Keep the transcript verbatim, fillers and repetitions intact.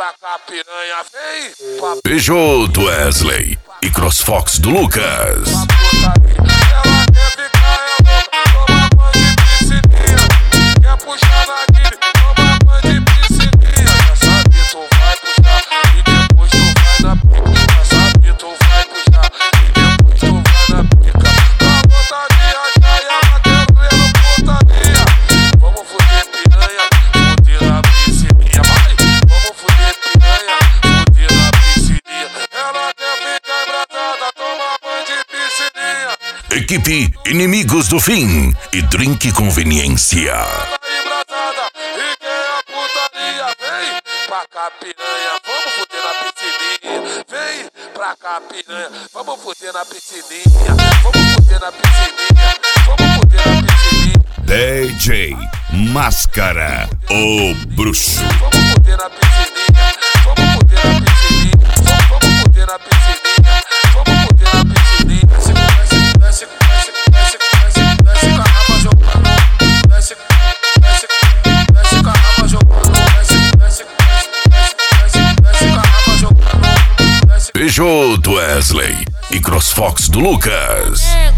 pra cá, piranha, vem pra Peugeot do Wesley e CrossFox do Lucas. ela quer ficar, ela toma banho de piscininha. Quer puxar na guilha, toma banho de piscininha. Já sabe, tu vai puxar e depois tu vai na pica. Já sabe, tu vai puxar e depois tu vai na pica. Dá vontade de achar e ela querendo putaria. Vamos fuder piranha, fuder na piscininha. Vai, vamos fuder piranha, fuder na piscininha. Ela quer ficar embraçada, toma banho de piscininha. Equipe Inimigos do Fim e Drink Conveniência. Embraçada e quer a putaria. Vem pra cá, piranha, vamos fuder na piscininha. Vem pra cá, piranha, vamos fuder na piscininha. Vamos fuder na piscininha, vamos fuder na piscininha. D J Máscara, o bruxo. Vamos fuder na piscininha, vamos fuder na piscininha. Vamos fuder na piscininha, vamos fuder na piscininha. Desce, desce, desce, desce, desce, desce com a raba jogando. Desce, desce, desce com a raba jogando. Desce, desce, desce, desce, desce com a raba jogando. Desce. Peugeot do Wesley e CrossFox do Lucas.